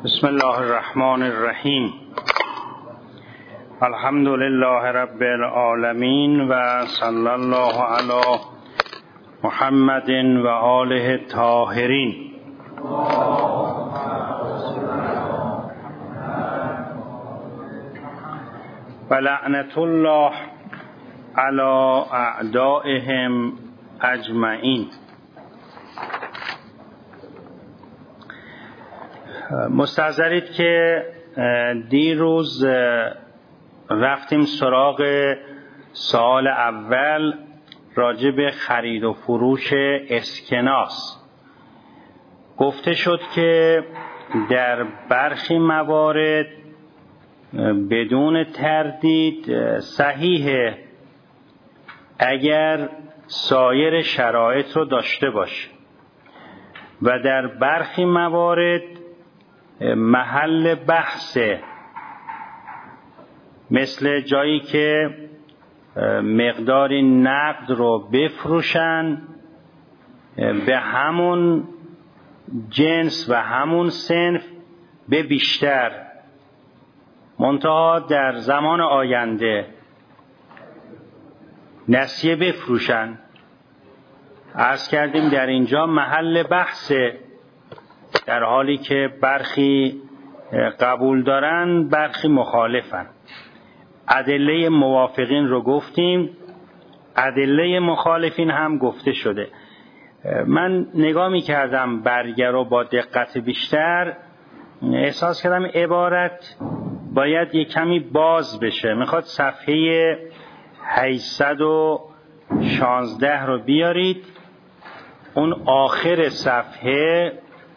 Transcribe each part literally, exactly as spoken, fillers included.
بسم الله الرحمن الرحیم. الحمد لله رب العالمین و صلی الله علی محمد و آله الطاهرین. و لعنت الله علی اعدائهم اجمعین. مستحضرید که دیروز رفتیم سراغ سوال اول راجع به خرید و فروش اسکناس. گفته شد که در برخی موارد بدون تردید صحیحه اگر سایر شرایط رو داشته باشه و در برخی موارد محل بحثه، مثل جایی که مقداری نقد رو بفروشن به همون جنس و همون صنف به بیشتر، منتها در زمان آینده نسیه بفروشن. عرض کردیم در اینجا محل بحثه، در حالی که برخی قبول دارن برخی مخالفن. ادله موافقین رو گفتیم، ادله مخالفین هم گفته شده. من نگاه می کردم برگه رو با دقت بیشتر، احساس کردم عبارت باید یک کمی باز بشه. میخواد صفحه هشتصد و شانزده رو بیارید، اون آخر صفحه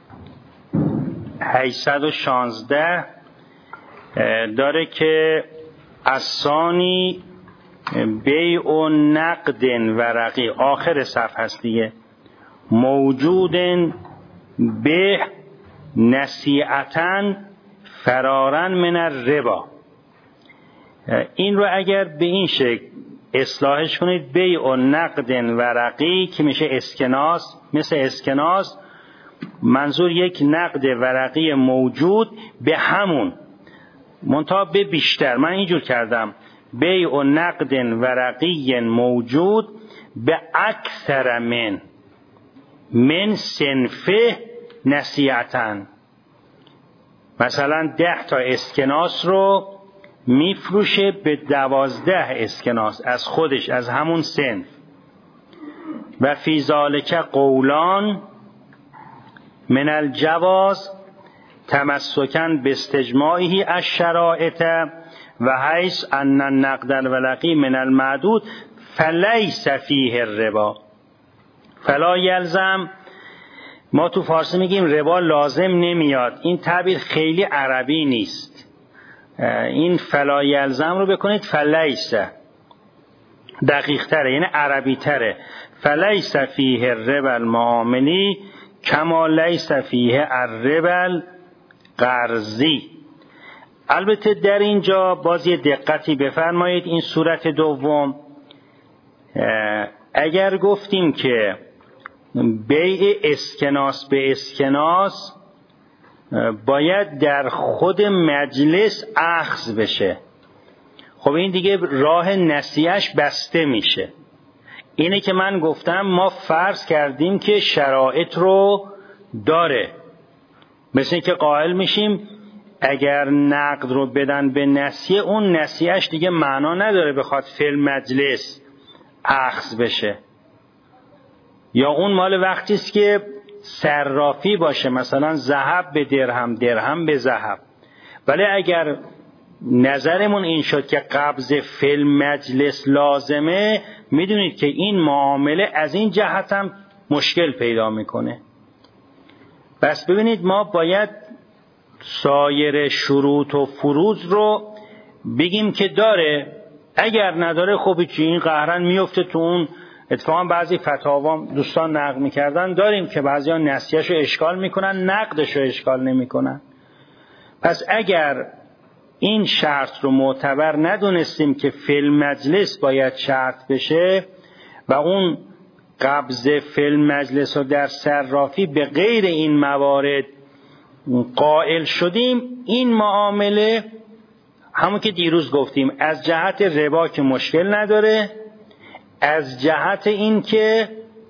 هشتصد و شانزده داره که الثانی بیع نقد ورقی، آخر صفحه هست دیگه، موجود به نصیعتن فرارن من الربا. این رو اگر به این شکل اصلاحش کنید، بیع نقد ورقی که میشه اسکناس، مثل اسکناس منظور یک نقد ورقی موجود به همون منتها به بیشتر. من اینجور کردم بیع نقد ورقی موجود به اکثر من من صنفه نصیعتن. مثلا ده تا اسکناس رو میفروشه به دوازده اسکناس از خودش، از همون صنف. و فی ذالک قولان من الجواز تمسکن باستجماعه الشرائط و حیث ان النقد الورقی من المعدود فلیس فیه الربا. فلا یلزم، ما تو فارسی میگیم ربا لازم نمیاد، این تعبیر خیلی عربی نیست. این فلا یلزم رو بکنید فلیس، دقیق تره، یعنی عربی تره. فلیس فیه الربا المعاملی کما لیس فیه الربا القرضی. البته در اینجا باز یه دقتی بفرمایید، این صورت دوم اگر گفتیم که بیع اسکناس به اسکناس باید در خود مجلس اخذ بشه، خب این دیگه راه نسیهش بسته میشه. اینه که من گفتم ما فرض کردیم که شرایط رو داره، مثل این که قائل میشیم اگر نقد رو بدن به نسیه، اون نسیهش دیگه معنا نداره بخواد فی مجلس اخذ بشه. یا اون مال وقتی است که صرافی باشه، مثلا ذهب به درهم، درهم به ذهب. ولی اگر نظرمون این شد که قبض فی مجلس لازمه، میدونید که این معامله از این جهت هم مشکل پیدا میکنه. بس ببینید ما باید سایر شروط و فروض رو بگیم که داره، اگر نداره خب چی، این قهرن میفته تو اون. اتفاقا بعضی فتاوا دوستان نقل میکردن داریم که بعضی ها نسیه‌شو اشکال میکنن، نقدشو اشکال نمیکنن. پس اگر این شرط رو معتبر ندونستیم که فی المجلس باید شرط بشه و اون قبض فی المجلس و در صرافی به غیر این موارد قائل شدیم این معامله همون که دیروز گفتیم از جهت ربا که مشکل نداره، از جهت این که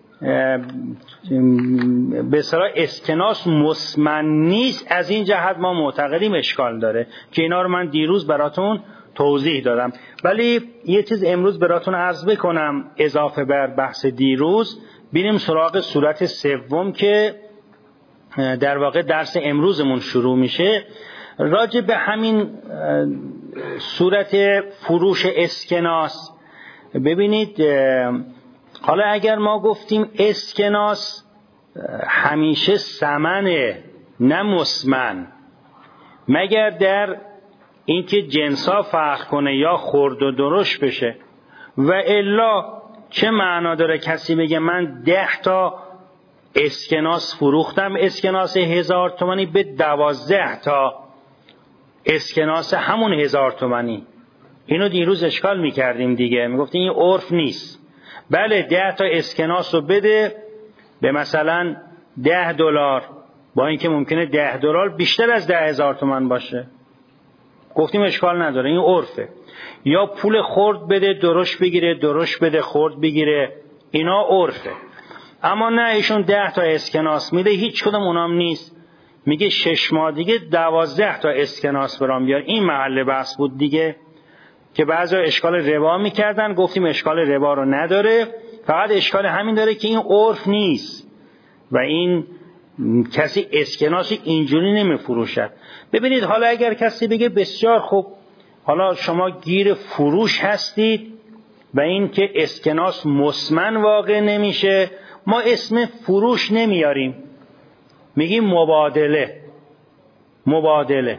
به اصطلاح اسکناس مسمن نیست، از این جهت ما معتقدیم اشکال داره که اینا رو من دیروز براتون توضیح دادم. ولی یه چیز امروز براتون عرض بکنم اضافه بر بحث دیروز، بینیم سراغ صورت سوم که در واقع درس امروزمون شروع میشه. راجع به همین صورت فروش اسکناس ببینید، حالا اگر ما گفتیم اسکناس همیشه ثمنه نه مسمن، مگر در اینکه جنسا فرق کنه یا خرد و درشت بشه، و الا چه معنا داره کسی بگه من ده تا اسکناس فروختم، اسکناس هزار تومانی به دوازده تا اسکناس همون هزار تومانی. اینو دیروز اشکال میکردیم دیگه، میگفتیم این عرف نیست. بله ده تا اسکناس رو بده به مثلا ده دلار، با اینکه ممکنه ده دلار بیشتر از ده هزار تومان باشه، گفتیم اشکال نداره، این عرفه. یا پول خرد بده درشت بگیره، درشت بده خرد بگیره، اینا عرفه. اما نه، ایشون ده تا اسکناس میده، هیچ کدوم اونام نیست، میگه شش ماه دیگه دوازده تا اسکناس برام بیار. این محل بحث بود دیگه که بعضی اشکال ربا میکردن، گفتیم اشکال ربا رو نداره، فقط اشکال همین داره که این عرف نیست و این کسی اسکناسی اینجوری نمیفروشد. ببینید حالا اگر کسی بگه بسیار خوب، حالا شما گیر فروش هستید و این که اسکناس مسمن واقع نمیشه، ما اسم فروش نمیاریم، میگیم مبادله. مبادله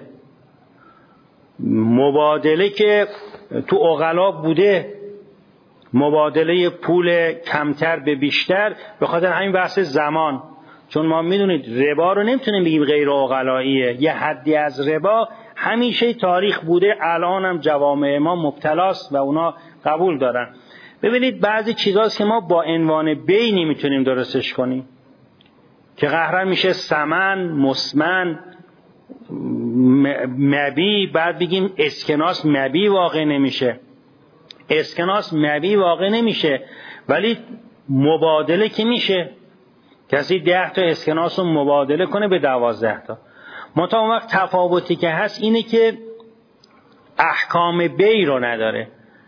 مبادله که تو عقلا بوده، مبادله پول کمتر به بیشتر، به خاطر همین بحث زمان. چون ما میدونید ربا رو نمیتونیم بگیم غیر عقلاییه، یه حدی از ربا همیشه تاریخ بوده، الان هم جوامع ما مبتلاست و اونا قبول دارن. ببینید بعضی چیزاست که ما با عنوان بی نمیتونیم درستش کنیم، که قهرن میشه ثمن، مسمن، مبی، بعد بگیم اسکناس مبی واقع نمیشه، اسکناس مبی واقع نمیشه، ولی مبادله که میشه. کسی ده تا اسکناس رو مبادله کنه به دوازده تا. منتها اون وقت تفاوتی که هست اینه که احکام بی رو نداره،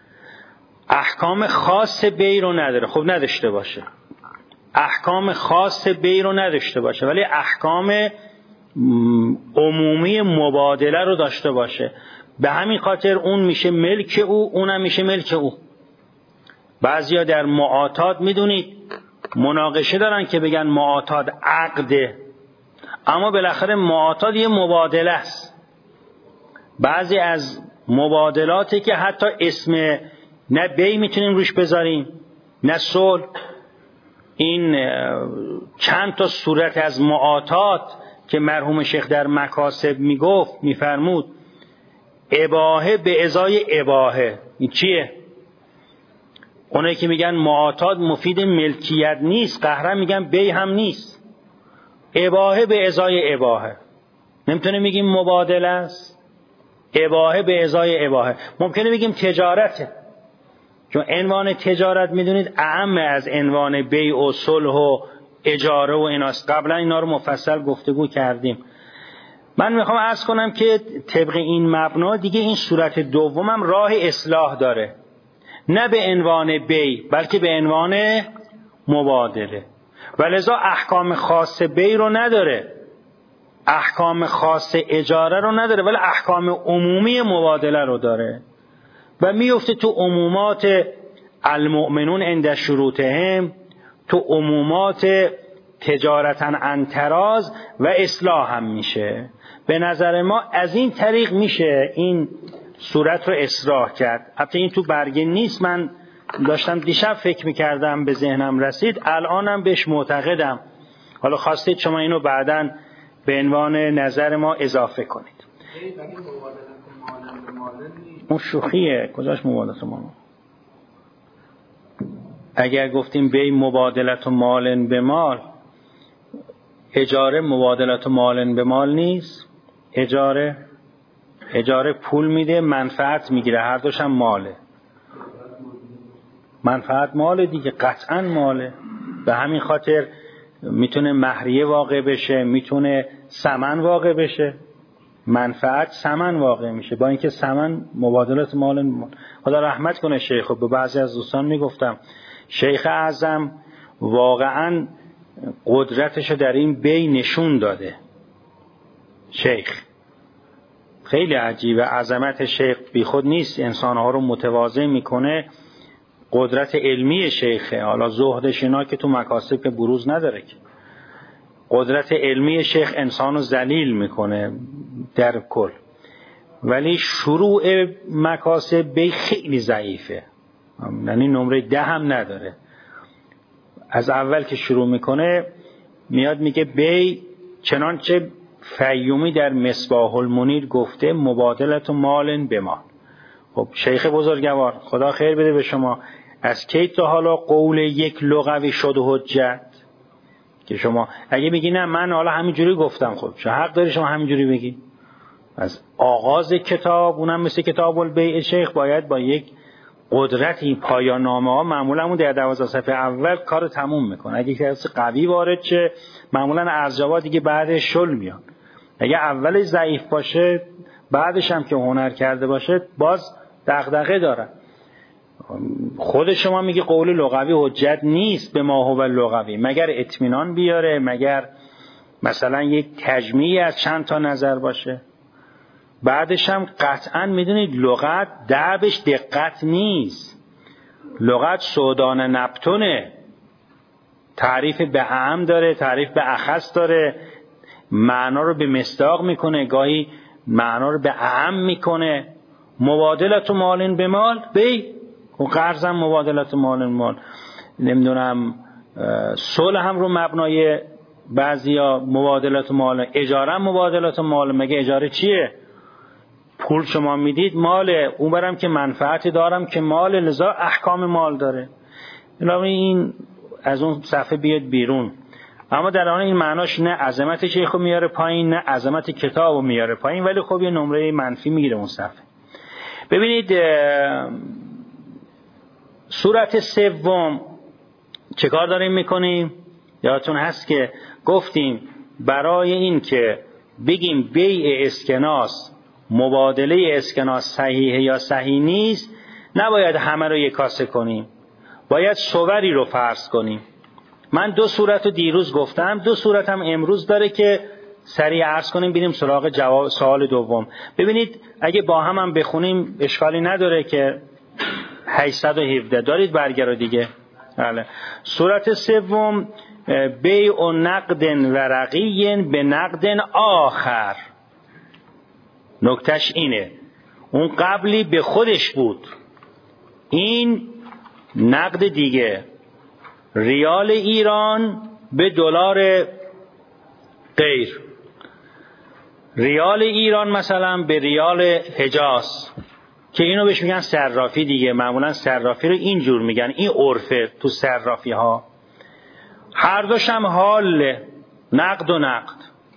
احکام خاص بی رو نداره. خب نداشته باشه، احکام خاص بی رو نداشته باشه، ولی احکام عمومی مبادله رو داشته باشه. به همین خاطر اون میشه ملک او، اونم میشه ملک او. بعضیا در معاطات میدونید مناقشه دارن که بگن معاطات عقده، اما بالاخره معاطات یه مبادله است. بعضی از مبادلاتی که حتی اسم نه بی میتونیم روش بذاریم نه صلح. این چند تا صورت از معاطات که مرحوم شیخ در مکاسب میگفت میفرمود اباحه به ازای اباحه. این چیه؟ اونایی که میگن معاطات مفید ملکیت نیست، قهرن میگن بی هم نیست، اباحه به ازای اباحه. نمیتونه بگیم مبادله است، اباحه به ازای اباحه. ممکنه بگیم تجارته، چون عنوان تجارت میدونید اعم از عنوان بیع و صلح و اجاره و ایناست. قبلا اینا رو مفصل گفتگو کردیم. من میخوام عرض کنم که طبق این مبنا دیگه این صورت دومم راه اصلاح داره، نه به عنوان بیع بلکه به عنوان مبادله، ولذا احکام خاص بیع رو نداره، احکام خاص اجاره رو نداره، ولی احکام عمومی مبادله رو داره و میفته تو عمومات المؤمنون عند شروطهم، تو عمومات تجارتا عن تراض و اصلاح هم میشه. به نظر ما از این طریق میشه این صورت رو اصلاح کرد. البته این تو برگه نیست، من داشتم دیشب فکر میکردم به ذهنم رسید، الانم بهش معتقدم. حالا خواستید شما اینو بعداً به عنوان نظر ما اضافه کنید. اون شوخیه، کجاش مبادلت مال؟ اگر گفتیم بی مبادلت و مال به مال، اجاره مبادلات مال به مال نیست؟ اجاره اجاره پول میده، منفعت میگیره، هر دوش هم ماله. منفعت ماله دیگه، قطعا ماله. به همین خاطر میتونه مهریه واقع بشه، میتونه ثمن واقع بشه. منفعت ثمن واقع میشه، با اینکه ثمن مبادلات مال. خدا رحمت کنه شیخ. به بعضی از دوستان میگفتم شیخ اعظم واقعا قدرتشو در این بی نشون داده. شیخ خیلی عجیبه، عظمت شیخ بی خود نیست، انسانها رو متواضع میکنه. قدرت علمی شیخه، حالا زهدش اینا که تو مکاسب که بروز نداره که. قدرت علمی شیخ انسانو ذلیل میکنه در کل، ولی شروع مکاسب بی خیلی ضعیفه، یعنی نمره ده هم نداره. از اول که شروع میکنه میاد میگه بی چنانچه فیومی در مصباح المنیر گفته مبادلت مال به مال. خب شیخ بزرگوار خدا خیر بده به شما، از کی تا حالا قول یک لغوی شد حجت؟ که شما اگه بگی نه من حالا همینجوری گفتم، خب چه حق داری شما همینجوری بگی؟ از آغاز کتاب، اونم مثل کتاب البیع شیخ، باید با یک قدرتی پایان نامه ها معمولا اون در دوازده صفحه اول کار تموم میکنه. اگه کسی قوی وارد شه معمولا ارجاوات دیگه بعدش شل میان. اگه اولش ضعیف باشه بعدش هم که هنر کرده باشه باز دغدغه داره. خود شما میگه قول لغوی حجت نیست به ما هو لغوی، مگر اطمینان بیاره، مگر مثلا یک تجمیعی از چند تا نظر باشه. بعدش هم قطعا میدونید لغت دربش دقت نیست، لغت سودان نبتونه، تعریف به اعم داره، تعریف به اخص داره، معنا رو به مصداق میکنه، گاهی معنا رو به اعم میکنه. مبادلت مال به مال بی و قرض هم مبادلت مال به مال، نمیدونم صلح هم رو مبنای بعضیا مبادلت مال، اجاره هم مبادلت مال. مگه اجاره چیه؟ پول شما میدید ماله، اون برم که منفعتی دارم که مال، لذا احکام مال داره. این از اون صفحه بیاد بیرون. اما در آن این معناش نه عظمت شیخو میاره پایین نه عظمت کتابو میاره پایین، ولی خب یه نمره منفی میگیره اون صفحه. ببینید سورت سوم چه کار داریم میکنیم؟ یادتون هست که گفتیم برای این که بگیم بیع اسکناس، مبادله اسکناس صحیحه یا صحیح نیست، نباید همه رو یک کاسه کنیم، باید صوری رو فرض کنیم. من دو صورت رو دیروز گفتم، دو صورت هم امروز داره که سریع عرض کنیم بریم سراغ جواب سوال دوم. ببینید اگه با هم هم بخونیم اشکالی نداره که هشتصد و هفده دارید برگه رو دیگه. بله. صورت سوم بیع نقد ورقی به نقد آخر. نکتش اینه اون قبلی به خودش بود، این نقد دیگه، ریال ایران به دلار غیر، ریال ایران مثلا به ریال حجاز که اینو بهش میگن صرافی دیگه. معمولا صرافی رو اینجور میگن، این عرفه تو صرافی ها. هر دوش هم حال نقد و نقد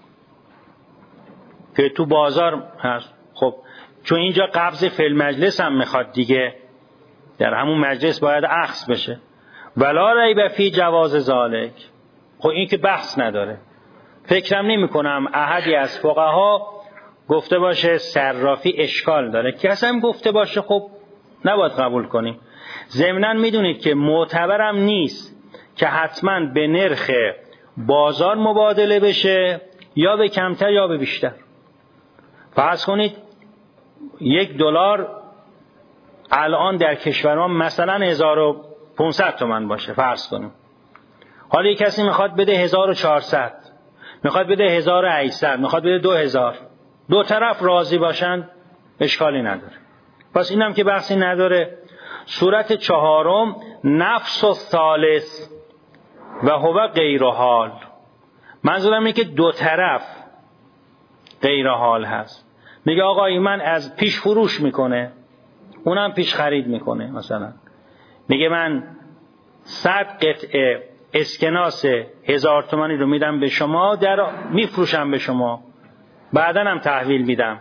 که تو بازار هست. خب چون اینجا قبض فی المجلس هم میخواد دیگه، در همون مجلس باید اخذ بشه. ولا ریب فی جواز ذالک. خب این که بحث نداره. فکرم نمی کنم احدی از فقها گفته باشه صرافی اشکال داره، که اصلا گفته باشه خب نباید قبول کنیم. ضمناً میدونید که معتبرم نیست که حتما به نرخ بازار مبادله بشه، یا به کمتر یا به بیشتر. فرض کنید یک دلار الان در کشور ما مثلا هزار و پانصد تومان باشه فرض کنیم. حالا یک کسی میخواد بده هزار و چهارصد، میخواد بده هزار و هشتصد، میخواد بده دو هزار، دو طرف راضی باشن اشکالی نداره. پس اینم که بحثی نداره. صورت چهارم نفس و ثالث و هو غیر حال. منظورم اینه که دو طرف غیر حال هست. میگه آقا من از پیش فروش میکنه، اونم پیش خرید میکنه. مثلا میگه من صد قطعه اسکناس هزار تومانی رو میدم به شما، در میفروشم به شما، بعداً هم تحویل میدم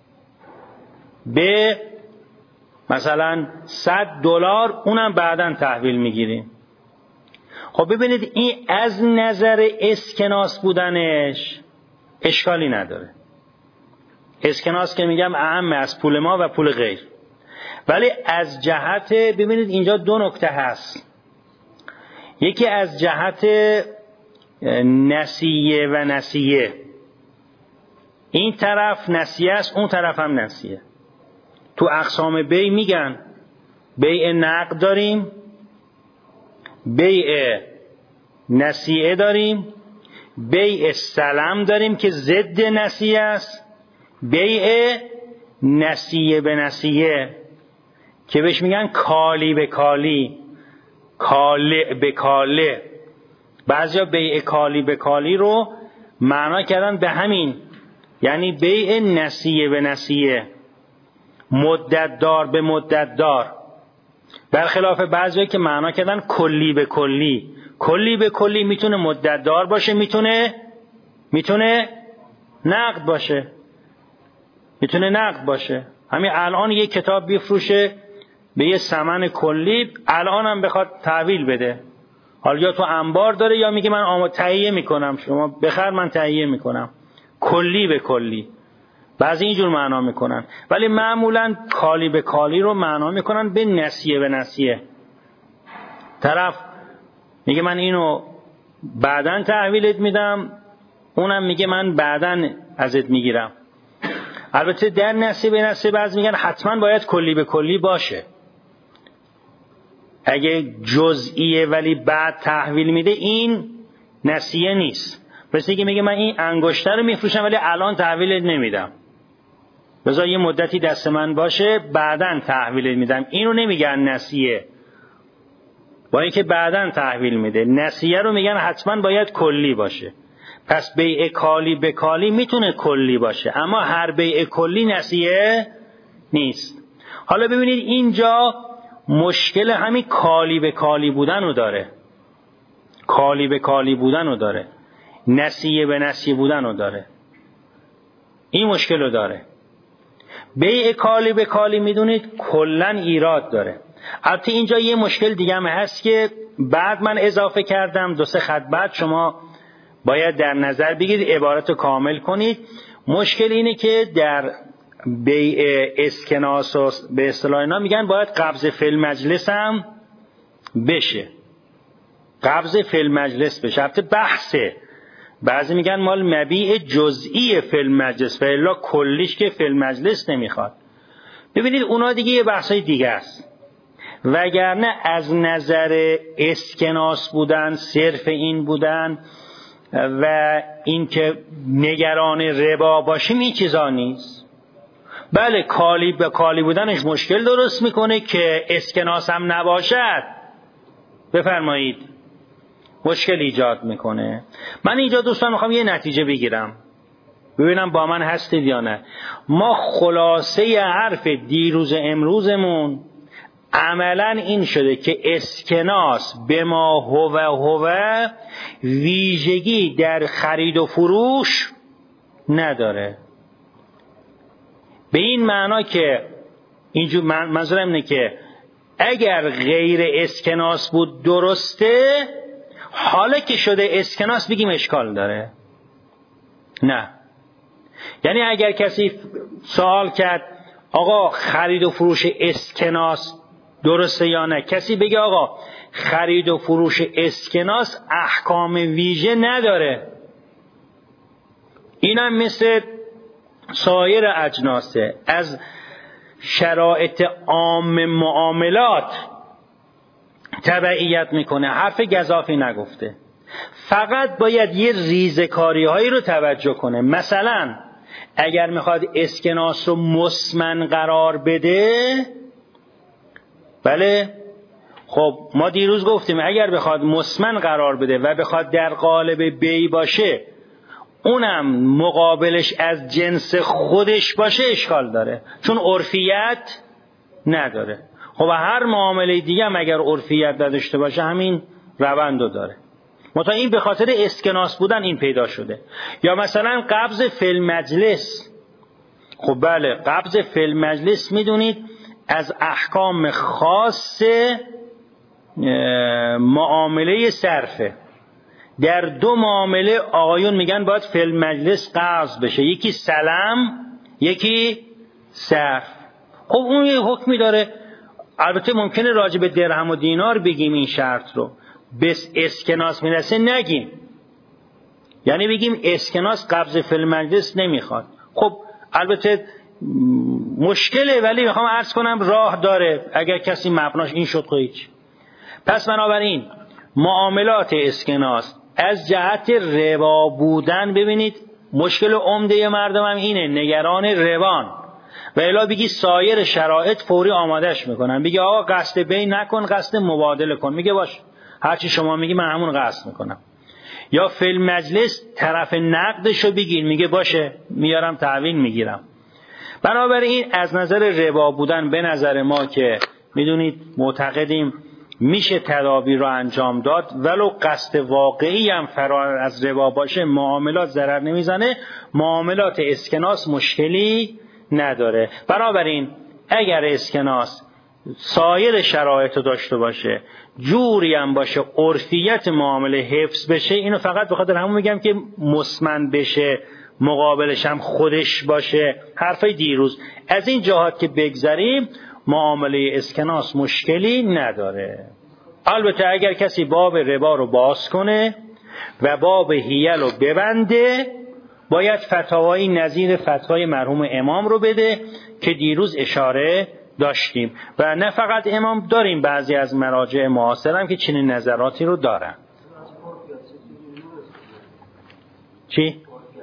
به مثلا صد دلار، اونم بعداً تحویل میگیریم. خب ببینید این از نظر اسکناس بودنش اشکالی نداره. اسکناس که میگم اهم از پول ما و پول غیر. ولی از جهت، ببینید اینجا دو نکته هست. یکی از جهت نسیه و نسیه، این طرف نسیه است، اون طرف هم نسیه. تو اقسام بیع میگن بیع نقد داریم، بیع نسیه داریم، بیع سلم داریم که ضد نسیه است، بیع نسیه به نسیه که بهش میگن کالی به کالی، کاله به کاله. بعضیا بیع کالی به کالی رو معنا کردن به همین، یعنی بیع نسیه به نسیه، مدت دار به مدت دار، برخلاف بعضیا که معنا کردن کلی به کلی. کلی به کلی میتونه مدت دار باشه، میتونه میتونه نقد باشه، میتونه نقد باشه. همین الان یک کتاب بفروشه به یه ثمن کلی، الان هم بخواد تحویل بده، حالا یا تو انبار داره یا میگه من آماده تهیه میکنم، شما بخر من تهیه میکنم، کلی به کلی. بعضی اینجور معنا میکنن، ولی معمولا کالی به کالی رو معنا میکنن به نسیه به نسیه. طرف میگه من اینو بعداً تحویلت میدم، اونم میگه من بعداً ازت میگیرم. البته در نسیه به نسیه بعضی میگن حتما باید کلی به کلی باشه. اگه جزئیه ولی بعد تحویل میده، این نسیه نیست. پس دیگه میگه من این انگشتر رو میفروشم ولی الان تحویلت نمیدم، بذار یه مدتی دست من باشه بعداً تحویلت میدم. اینو نمیگن نسیه، با اینکه بعداً تحویل میده. نسیه رو میگن حتما باید کلی باشه. پس بیع کالی به کالی میتونه کلی باشه، اما هر بیع کلی نسیه نیست. حالا ببینید اینجا مشکل همین کالی به کالی بودن رو داره، کالی به کالی بودن رو داره، نسیه به نسیه بودن رو داره، این مشکل رو داره. بیع کالی به کالی میدونید کلن ایراد داره. البته اینجا یه مشکل دیگه هم هست که بعد من اضافه کردم، دو سه خط بعد شما باید در نظر بگیرید، عبارت رو کامل کنید. مشکل اینه که در بیع اسکناس و به اصطلاح اینا میگن باید قبض فی المجلس هم بشه، قبض فی المجلس بشه. البته بحثه، بعضی میگن مال مبیع جزئی فی المجلس و الا کلیش که فی المجلس نمیخواد. ببینید اونا دیگه یه بحثای دیگه است. وگرنه از نظر اسکناس بودن، صرف این بودن و این که نگران ربا باشیم این چیزا نیست. بله کالی به کالی بودنش مشکل درست میکنه که اسکناس هم نباشد، بفرمایید مشکل ایجاد میکنه. من اینجا دوستان میخوام یه نتیجه بگیرم، ببینم با من هستید یا نه. ما خلاصه حرف دیروز امروزمون عملا این شده که اسکناس به ما هو هو ویژگی در خرید و فروش نداره. به این معنا که اینجور منظورم اینه که اگر غیر اسکناس بود درسته، حالا که شده اسکناس بگیم اشکال داره. نه، یعنی اگر کسی سوال کرد آقا خرید و فروش اسکناس درسته یا نه، کسی بگه آقا خرید و فروش اسکناس احکام ویژه نداره، اینم مثل سایر اجناسه، از شرایط عام معاملات تبعیت میکنه، حرف گزافی نگفته. فقط باید یه ریزکاری هایی رو توجه کنه. مثلا اگر میخواد اسکناس رو مسمن قرار بده، بله خب ما دیروز گفتیم اگر بخواد مسمن قرار بده و بخواد در قالب بی باشه، اونم مقابلش از جنس خودش باشه، اشکال داره، چون عرفیت نداره. خب هر معامله دیگه هم اگر عرفیت نداشته باشه همین روندو داره. مثلا این به خاطر اسکناس بودن این پیدا شده. یا مثلا قبض فی المجلس. خب بله، قبض فی المجلس میدونید از احکام خاص معامله صرفه. در دو معامله آقایون میگن باید فی المجلس قبض بشه، یکی سلم یکی صرف. خب اون یه حکمی داره. البته ممکنه راجع به درهم و دینار بگیم این شرط رو، بس اسکناس میرسه نگیم، یعنی بگیم اسکناس قبض فی المجلس نمیخواد. خب البته مشکله، ولی میخوام عرض کنم راه داره اگر کسی مبناش این شد خودش. پس بنابراین معاملات اسکناس از جهت ربا بودن، ببینید مشکل عمده مردم هم اینه، نگران ربان، و الا بگی سایر شرایط فوری آمادش میکنن، بگی آقا قصد بی نکن، قصد مبادله کن، میگه باش هرچی شما میگی من همون قصد میکنم. یا فی المجلس طرف نقدشو بگیر، میگه باشه میارم تحویل میگیرم. بنابراین از نظر ربا بودن به نظر ما که میدونید معتقدیم میشه تدابیر رو انجام داد، ولو قصد واقعی هم فرار از ربا باشه معاملات ضرر نمیزنه، معاملات اسکناس مشکلی نداره. بنابراین اگر اسکناس سایر شرایط داشته باشه، جوری هم باشه عرفیت معامله حفظ بشه، اینو فقط بخاطر همون میگم که مسمن بشه، مقابلش هم خودش باشه، حرفای دیروز. از این جهات که بگذریم معامله اسکناس مشکلی نداره. البته اگر کسی باب ربا رو باز کنه و باب حیل رو ببنده، باید فتاوایی نظیر فتوای مرحوم امام رو بده که دیروز اشاره داشتیم، و نه فقط امام، داریم بعضی از مراجع معاصر هم که چنین نظراتی رو دارن. چی؟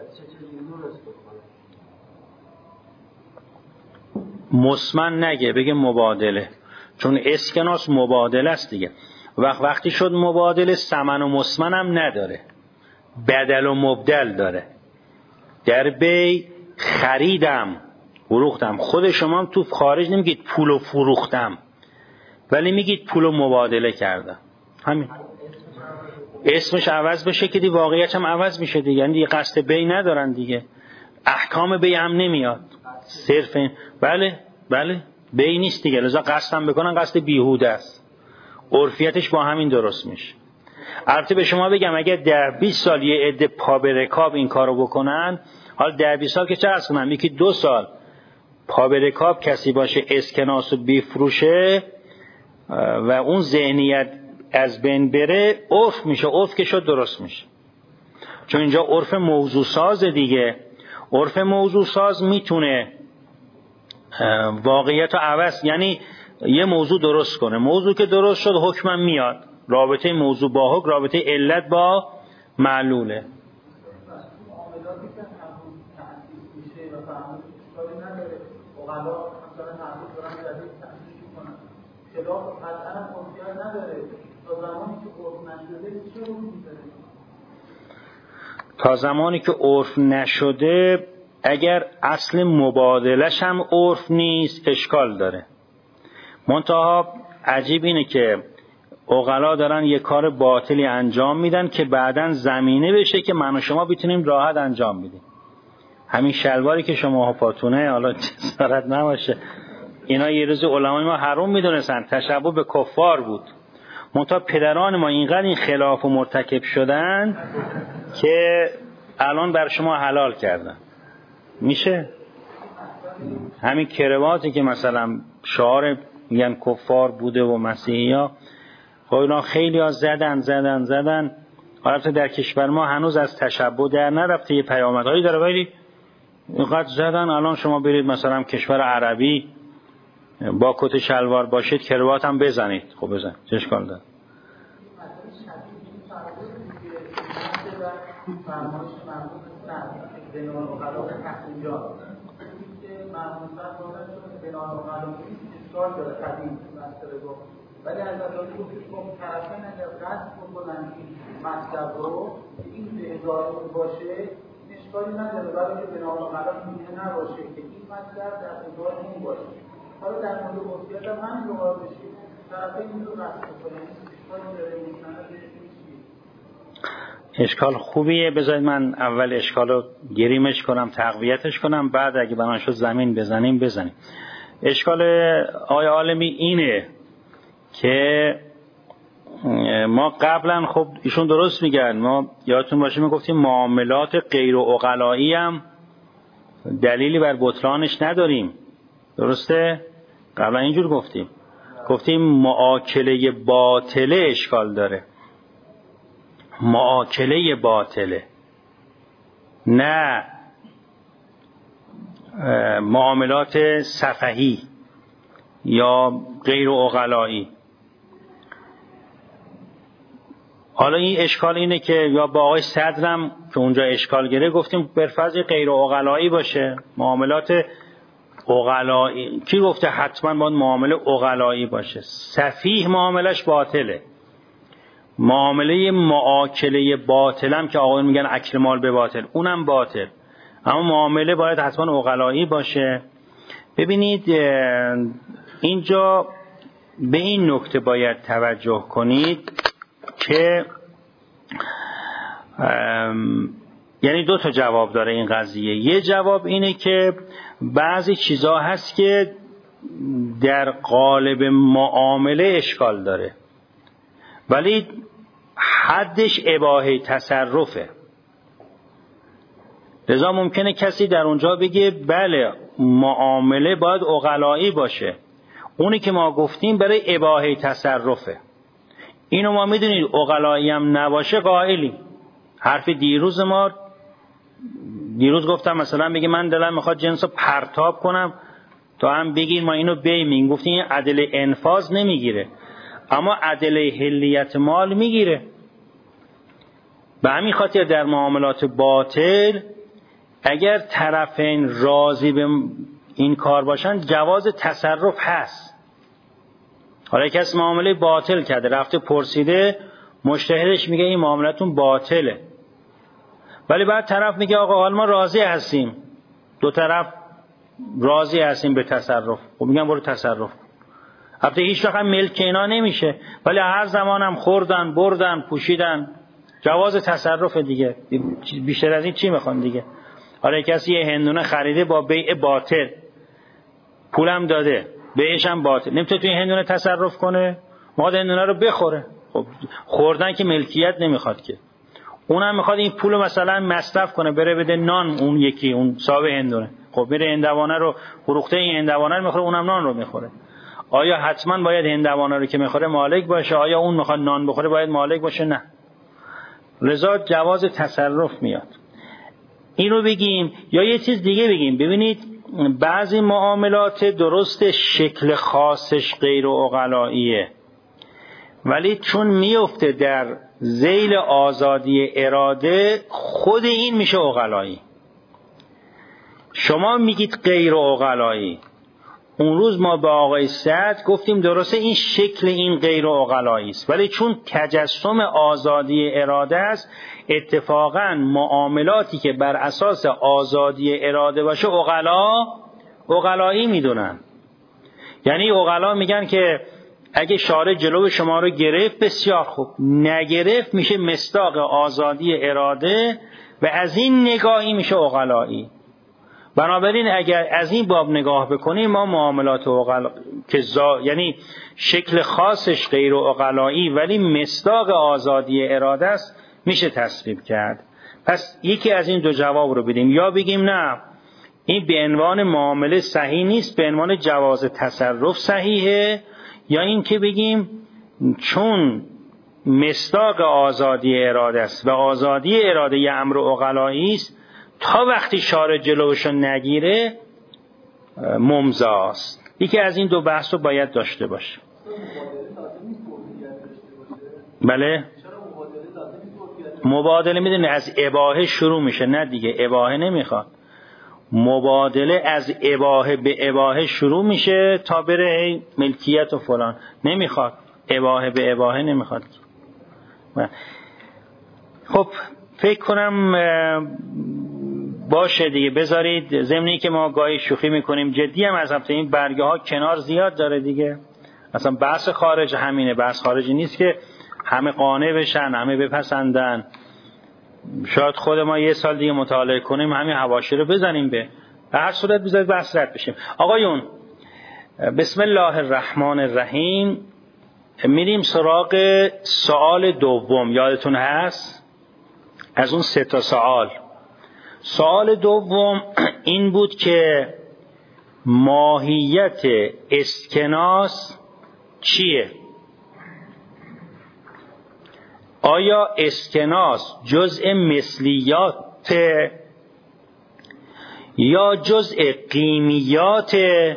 مسمن نگه، بگه مبادله، چون اسکناس مبادله است دیگه. وقت وقتی شد مبادله، ثمن و مسمن هم نداره، بدل و مبدل داره. در بی خریدم فروختم، خود شما هم تو خارج نمیگید پولو فروختم، ولی میگید پولو مبادله کردم. همین اسمش عوض بشه که دی واقعیت هم عوض میشه دیگه، یعنی دیگه قصد بی ندارن دیگه، احکام بی هم نمیاد، صرف این. بله بله بی نیست دیگه، لذا قصد هم بکنن قصد بیهوده است، عرفیتش با همین درست میشه. البته به شما بگم اگر در بیست سال یه عده پا به رکاب این کارو بکنن، حالا در بیست سال که چه عرض کنم، یکی دو سال پا به رکاب کسی باشه اسکناسو بیفروشه و اون ذهنیت از بین بره، عرف میشه، عرف که شد درست میشه. چون اینجا عرف موضوع ساز دیگه، عرف موضوع ساز میتونه واقعیت رو عوض، یعنی یه موضوع درست کنه، موضوع که درست شد حکمم میاد، رابطه موضوع با حکم، رابطه علت با معلوله. تا زمانی که عرف نشده، اگر اصل مبادلش هم عرف نیست اشکال داره. منتها عجیب اینه که عقلا دارن یه کار باطلی انجام میدن که بعداً زمینه بشه که من و شما بتونیم راحت انجام بدیم. همین شلواری که شما پاتونه، حالا جسارت نباشه، اینا یه روز علمای ما حرام میدونستن، تشبه به کفار بود. منتها پدران ما اینقدر این خلاف و مرتکب شدن که الان بر شما حلال کردن. میشه همین کرواتی که مثلا شعار میگن کفار بوده و مسیحی ها، خب اینا خیلی ها زدن زدن زدن البته در کشور ما هنوز از تشبه در نرفته، یه پیامدهایی داره، ولی اینقدر زدن. الان شما برید مثلا کشور عربی با کت شلوار باشید کروات هم بزنید، خب بزن، چه اشکال داره؟ ولی از نظر حکم طرفین اگر قصد بکنن این مطلب رو این بهدار باشه اشکالی نداره، برای که بنام قرار میتونه نباشه که این مطلب در ادار اون باشه. حالا در مورد وصیت هم همین رو بشه، طرفین این رو قصد بکنن اشکالی داره، مستند اشکال خوبیه. بذارید من اول اشکال رو گریمش کنم، تقویتش کنم، بعد اگه بنا شد زمین بزنیم بزنیم. اشکال آقای عالمی اینه که ما قبلا، خب ایشون درست میگن، ما یادتون باشه میگفتیم معاملات غیر عقلایی هم دلیلی بر بطلانش نداریم، درسته؟ قبلا اینجور گفتیم گفتیم معاکله باطله اشکال داره، معاکله باطله، نه معاملات سفهی یا غیر عقلایی. حالا این اشکال اینه که یا با آقای صدرم که اونجا اشکال گره گفتیم برفض غیر عقلایی باشه، معاملات عقلایی کی گفته حتما باید معامله عقلایی باشه؟ سفیه معاملش باطله. معامله معاکله باطل هم که آقایون میگن اکل مال به باطل، اونم باطل، اما معامله باید حتما عقلایی باشه. ببینید اینجا به این نکته باید توجه کنید که یعنی دو تا جواب داره این قضیه. یه جواب اینه که بعضی چیزا هست که در قالب معامله اشکال داره ولی حدش اباحه تصرفه، لذا ممکنه کسی در اونجا بگه بله معامله باید عقلایی باشه، اونی که ما گفتیم برای اباحه تصرفه. اینو ما میدونید عقلایی هم نباشه قائلی. حرف دیروز ما دیروز گفتم مثلا بگه من دلم میخواد جنسو پرتاب کنم تو هم بگیر ما اینو بیمین، گفتیم این عدل انفاذ نمیگیره اما عدل حلیت مال میگیره. به همین خاطر در معاملات باطل اگر طرفین راضی به این کار باشن جواز تصرف هست. حالا کسی معامله باطل کرده رفته پرسیده، مجتهدش میگه این معاملتون باطله، ولی بعد طرف میگه آقا حال ما راضی هستیم، دو طرف راضی هستیم به تصرف، خب میگم برو تصرف. البته هیچ وقت ملک اینا نمیشه ولی هر زمان هم خوردن بردن پوشیدن، جواز تصرف دیگه، بیشتر از این چی میخوان دیگه. حالا کسی یه هندونه خریده با بیع باطل، پولم داده بیعش هم باطل، نمیتونه توی هندونه تصرف کنه، میخواد هندونه رو بخوره. خب خوردن که ملکیت نمیخواد که، اونم میخواد این پولو مثلا مصرف کنه بره بده نان، اون یکی اون صاحب هندونه خب میره هندوانه رو فروخته، این هندوانه رو میخوره اونم نان رو میخوره. آیا حتما باید هندوانه رو که میخوره مالک باشه؟ آیا اون میخواد نان بخوره باید مالک باشه؟ نه. لذا جواز تصرف میاد. اینو بگیم یا یه چیز دیگه بگیم. ببینید بعضی معاملات درست شکل خاصش غیر عقلاییه ولی چون میفته در ذیل آزادی اراده خود این میشه عقلایی. شما میگید غیر عقلایی، اون روز ما به آقای سعد گفتیم درسته این شکل این غیر عقلایی است ولی چون تجسم آزادی اراده است اتفاقا معاملاتی که بر اساس آزادی اراده باشه عقلا عقلایی میدونن. یعنی عقلا میگن که اگه شارع جلو شما رو گرفت بسیار خوب، نگرفت میشه مصداق آزادی اراده و از این نگاهی میشه عقلایی. بنابراین اگر از این باب نگاه بکنیم ما معاملات عقل که زا... یعنی شکل خاصش غیر عقلایی ولی مصداق آزادی اراده است میشه تصویب کرد. پس یکی از این دو جواب رو بدیم، یا بگیم نه این به عنوان معامله صحیح نیست، به عنوان جواز تصرف صحیحه، یا این که بگیم چون مصداق آزادی اراده است و آزادی اراده یه امر عقلایی است تا وقتی شارع جلوشو نگیره ممضاست. یکی از این دو بحث رو باید داشته باشه. بله مبادله میدونی از اباحه شروع میشه، نه دیگه اباحه نمیخواد. مبادله از اباحه به اباحه شروع میشه تا بره ملکیت و فلان، نمیخواد اباحه به اباحه نمیخواد. خب فکر کنم باشه دیگه، بذارید ضمنی که ما گاهی شوخی میکنیم جدی هم از این برگه ها کنار زیاد داره دیگه. اصلا بحث خارج همینه، بحث خارجی نیست که همه قانع بشن، همه بپسندن. شاید خود ما یه سال دیگه مطالعه کنیم همین حواشی رو بزنیم. به هر صورت بذارید بحث رد بشیم. آقایون بسم الله الرحمن الرحیم، میریم سراغ سوال دوم. یادتون هست از اون سه تا سوال، سوال دوم این بود که ماهیت اسکناس چیه؟ آیا اسکناس جزء مثلیات یا جزء قیمیات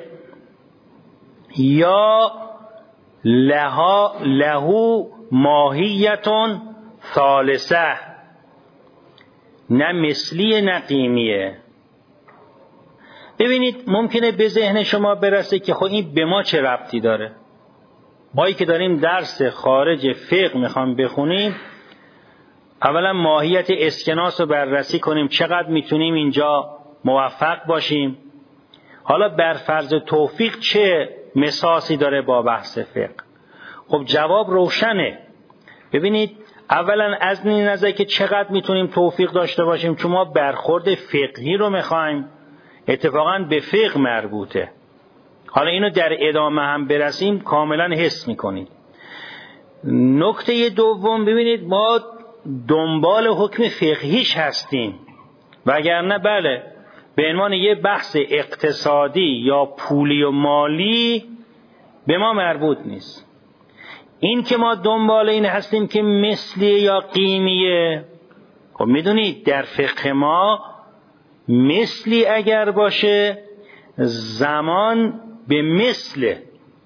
یا لها لهو ماهیتون ثالثه؟ نه مثلی نه قیمیه. ببینید ممکنه به ذهن شما برسه که خب این به ما چه ربطی داره؟ مایی که داریم درس خارج فقه میخوام بخونیم، اولا ماهیت اسکناس رو بررسی کنیم، چقدر میتونیم اینجا موفق باشیم. حالا بر فرض توفیق چه مساسی داره با بحث فقه؟ خب جواب روشنه. ببینید اولا از این نظر که چقدر میتونیم توفیق داشته باشیم، چون ما برخورد فقهی رو میخوایم، اتفاقا به فقه مربوطه. حالا اینو در ادامه هم برسیم کاملا حس میکنید. نکته دوم، ببینید ما دنبال حکم فقهیش هستیم، وگرنه بله به عنوان یه بحث اقتصادی یا پولی و مالی به ما مربوط نیست. این که ما دنبال این هستیم که مثلی یا قیمیه، خب میدونید در فقه ما مثلی اگر باشه زمان به مثل.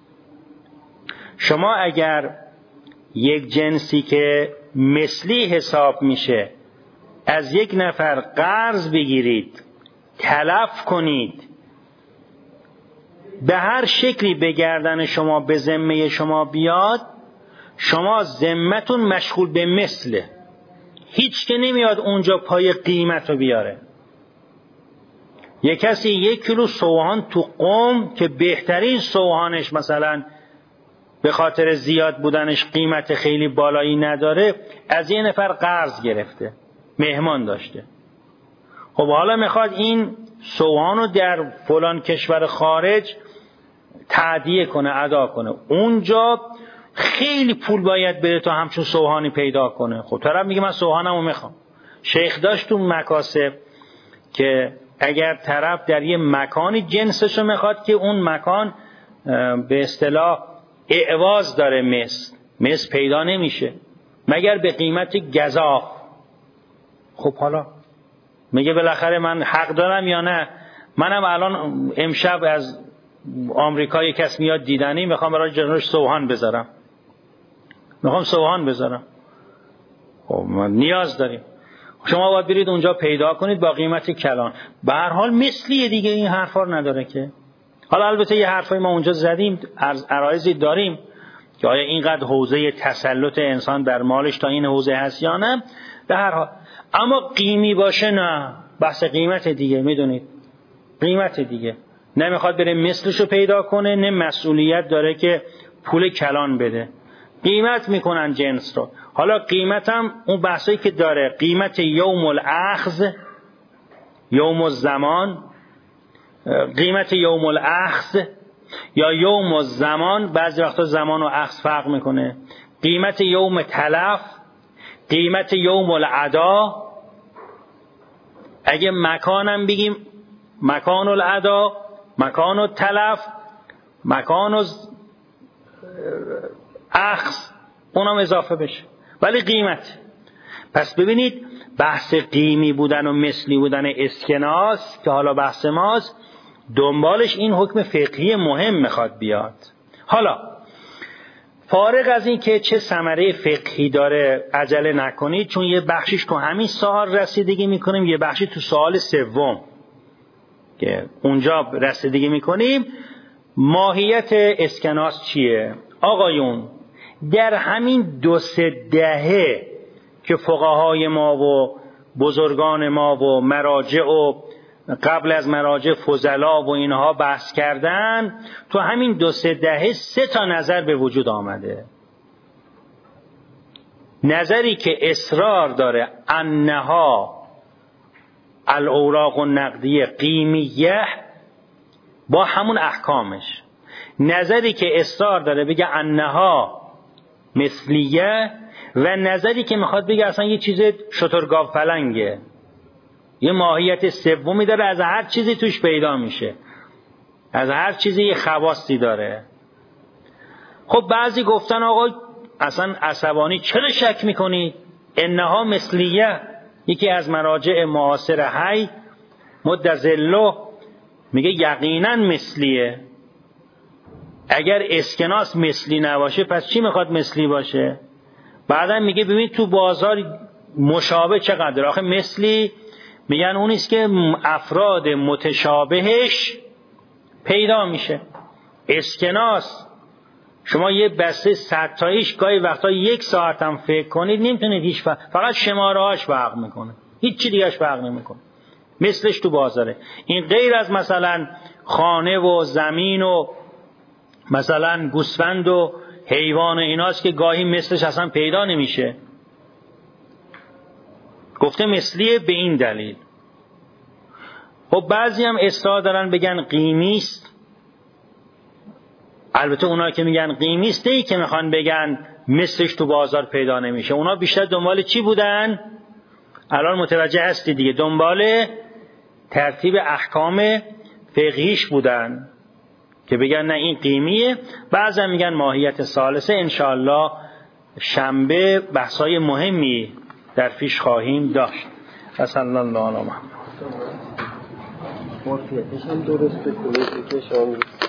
شما اگر یک جنسی که مثلی حساب میشه از یک نفر قرض بگیرید، تلف کنید، به هر شکلی به گردن شما به ذمه شما بیاد، شما ذمتون مشغول به مثله. هیچ که نمیاد اونجا پای قیمت رو بیاره. یک کسی یک کیلو سوهان تو قم که بهترین سوهانش مثلا به خاطر زیاد بودنش قیمت خیلی بالایی نداره، از یه نفر قرض گرفته، مهمان داشته. خب حالا میخواد این سوهانو در فلان کشور خارج تأدیه کنه، ادا کنه. اونجا خیلی پول باید بره تا همچون سوهانی پیدا کنه. خب طرف میگه من سوهانمو میخوام. شیخ داشت تو مکاسب که اگر طرف در یه مکانی جنسشو میخواد که اون مکان به اصطلاح اعواز داره، مس مس پیدا نمیشه مگر به قیمت گزاف. خب حالا میگه بالاخره من حق دارم یا نه؟ منم الان امشب از آمریکا یک کس میاد دیدنی، میخوام برای جنوش سوهان بذارم، میخوام سوهان بذارم. خب ما نیاز داریم، شما باید برید اونجا پیدا کنید با قیمت کلان. به هر حال مثلی دیگه این حرفا نداره که. حالا البته یه حرفای ما اونجا زدیم، عرایضی داریم که آیا اینقدر حوزه تسلط انسان در مالش تا این حوزه هست یا نه. به هر حال اما قیمی باشه نه، بحث قیمت دیگه. میدونید قیمت دیگه، نمیخواد بره مثلشو پیدا کنه، نه مسئولیت داره که پول کلان بده. قیمت میکنن جنس رو. حالا قیمت هم اون بحثایی که داره، قیمت یوم الاخذ، یوم الزمان، قیمت یوم الاخذ یا یوم الزمان، بعضی وقتا زمان و اخذ فرق میکنه، قیمت یوم تلف، قیمت یوم الادا. اگه مکانم بگیم مکان الادا، مکان التلف، مکان اخذ، اونم اضافه بشه، ولی قیمت. پس ببینید بحث قیمی بودن و مثلی بودن اسکناس که حالا بحث ماست، دنبالش این حکم فقهی مهم میخواد بیاد. حالا فارغ از این که چه ثمره فقهی داره عجله نکنید، چون یه بخشیش تو همین سوال رسیدگی میکنیم، یه بخشی تو سوال سوم که اونجا رسیدگی میکنیم. ماهیت اسکناس چیه؟ آقایون در همین دو سه دهه که فقهای ما و بزرگان ما و مراجع و قبل از مراجع فضلا و اینها بحث کردن، تو همین دو سه دهه سه تا نظر به وجود آمده. نظری که اصرار داره انها الاوراق النقدیه قیمیه با همون احکامش، نظری که اصرار داره بگه انها مثلیه، و نظری که میخواد بگه اصلا یه چیز شترگاو پلنگه، یه ماهیت سومی داره، از هر چیزی توش پیدا میشه، از هر چیزی یه خواصی داره. خب بعضی گفتن آقا اصلا عصبانی چرا شک میکنی؟ انها مثلیه. یکی از مراجع معاصر حی مدظله میگه یقینا مثلیه. اگر اسکناس مثلی نباشه پس چی میخواد مثلی باشه؟ بعدا میگه ببین تو بازار مشابه چقدر، آخه مثلی میگن اونیست که افراد متشابهش پیدا میشه. اسکناس شما یه بسته صد تاییش گاهی وقتا یک ساعت هم فکر کنید نمیتونید هیچ فرق، فقط شماره هاش فرق میکنه، هیچ چی دیگهش فرق نمیکنه. مثلش تو بازاره. این غیر از مثلا خانه و زمین و مثلا گوسفند و حیوان و ایناست که گاهی مثلش اصلا پیدا نمیشه. گفته مثلیه به این دلیل. خب بعضی هم اصرار دارن بگن قیمیست. البته اونا که میگن قیمیست ای که میخوان بگن مثلش تو بازار پیدا نمیشه، اونا بیشتر دنبال چی بودن؟ الان متوجه هستی دیگه، دنبال ترتیب احکام فقهیش بودن که بگن نه این قیمیه. بعضا میگن ماهیت ثالثه. انشاءالله شنبه بحثای مهمی در پیش خواهیم داشت. صلی الله علیه و محمد. مافیتش هم درسته کنید که شما